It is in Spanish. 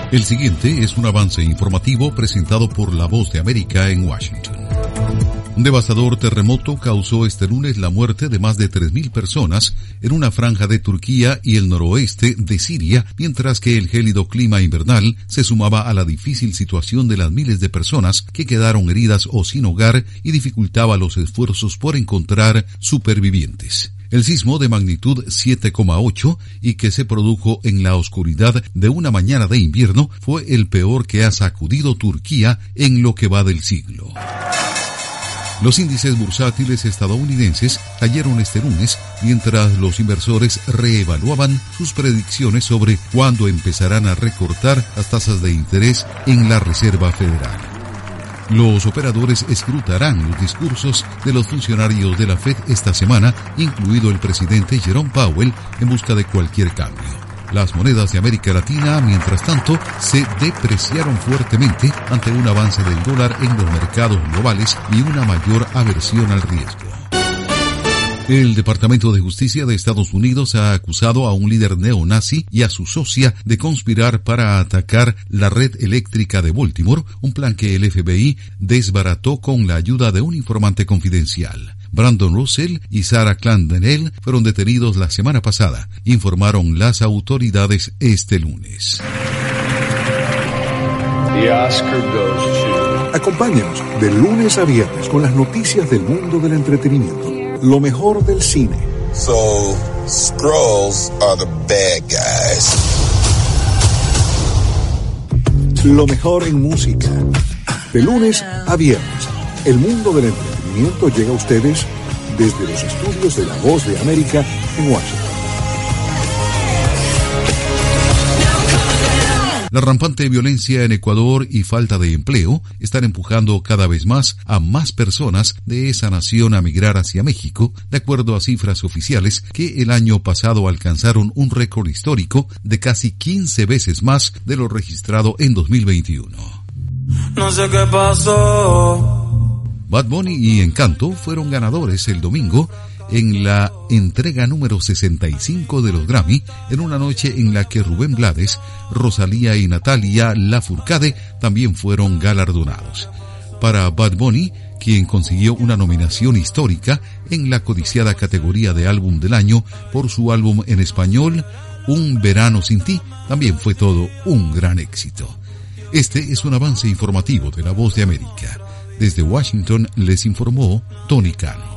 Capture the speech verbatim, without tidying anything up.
El siguiente es un avance informativo presentado por La Voz de América en Washington. Un devastador terremoto causó este lunes la muerte de más de tres mil personas en una franja de Turquía y el noroeste de Siria, mientras que el gélido clima invernal se sumaba a la difícil situación de las miles de personas que quedaron heridas o sin hogar y dificultaba los esfuerzos por encontrar supervivientes. El sismo de magnitud siete coma ocho y que se produjo en la oscuridad de una mañana de invierno fue el peor que ha sacudido Turquía en lo que va del siglo. Los índices bursátiles estadounidenses cayeron este lunes mientras los inversores reevaluaban sus predicciones sobre cuándo empezarán a recortar las tasas de interés en la Reserva Federal. Los operadores escrutarán los discursos de los funcionarios de la Fed esta semana, incluido el presidente Jerome Powell, en busca de cualquier cambio. Las monedas de América Latina, mientras tanto, se depreciaron fuertemente ante un avance del dólar en los mercados globales y una mayor aversión al riesgo. El Departamento de Justicia de Estados Unidos ha acusado a un líder neonazi y a su socia de conspirar para atacar la red eléctrica de Baltimore, un plan que el F B I desbarató con la ayuda de un informante confidencial. Brandon Russell y Sarah Clandonell fueron detenidos la semana pasada, informaron las autoridades este lunes. The Oscar goes to... Acompáñanos de lunes a viernes con las noticias del mundo del entretenimiento. Lo mejor del cine. So, Skrulls are the bad guys. Lo mejor en música. De lunes a viernes, el mundo del entretenimiento llega a ustedes desde los estudios de La Voz de América en Washington. La rampante violencia en Ecuador y falta de empleo están empujando cada vez más a más personas de esa nación a migrar hacia México, de acuerdo a cifras oficiales que el año pasado alcanzaron un récord histórico de casi quince veces más de lo registrado en dos mil veintiuno. No sé qué pasó. Bad Bunny y Encanto fueron ganadores el domingo en la entrega número sesenta y cinco de los Grammy, en una noche en la que Rubén Blades, Rosalía y Natalia Lafourcade también fueron galardonados. Para Bad Bunny, quien consiguió una nominación histórica en la codiciada categoría de álbum del año por su álbum en español, Un verano sin ti, también fue todo un gran éxito. Este es un avance informativo de La Voz de América. Desde Washington les informó Tony Cano.